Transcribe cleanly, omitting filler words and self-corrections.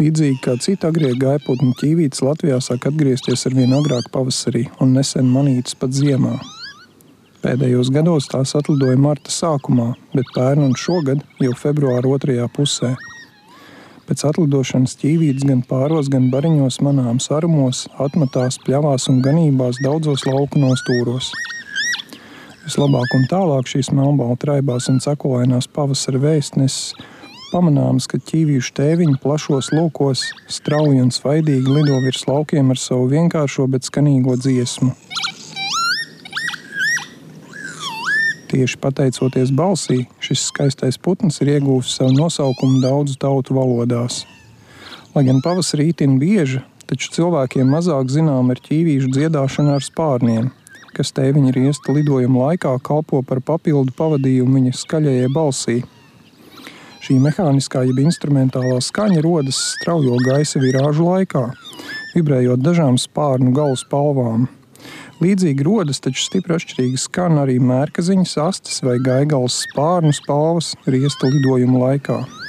Līdzīgi kā cita agrie gaiputni, ķīvītes Latvijā sāk atgriezties arvien agrāk pavasarī un nesen manītas pat ziemā. Pēdējos gados tās atlidoja marta sākumā, bet pērn un šogad jau februāra otrajā pusē. Pēc atlidošanas ķīvītes gan pāros, gan bariņos manāms arumos, atmatās, pļavās un ganībās daudzos lauku nostūros. Vislabāk un tālāk šīs melnbalta raibās un cekulainās pavasara vēstneses pamanāms, ka ķīvīšu tēviņi plašos lūkos strauji un svaidīgi lido virs laukiem ar savu vienkāršo, bet skanīgo dziesmu. Tieši pateicoties balsī, šis skaistais putns ir ieguvis savu nosaukumu daudzu tautu valodās. Lai gan pavasarī itin bieža, taču cilvēkiem mazāk zinām ir ķīvīšu dziedāšana ar spārniem, kas tēviņa riesta lidojuma laikā kalpo par papildu pavadījumu viņa skaļajai balsī. Šī mehāniskā jeb instrumentālā skaņa rodas straujo gaisa virāžu laikā, vibrējot dažām spārnu galu spalvām. Līdzīgi rodas, taču stipri atšķirīgi skan arī mērkaziņas, astes vai gaigals spārnu spalvas riesta lidojuma laikā.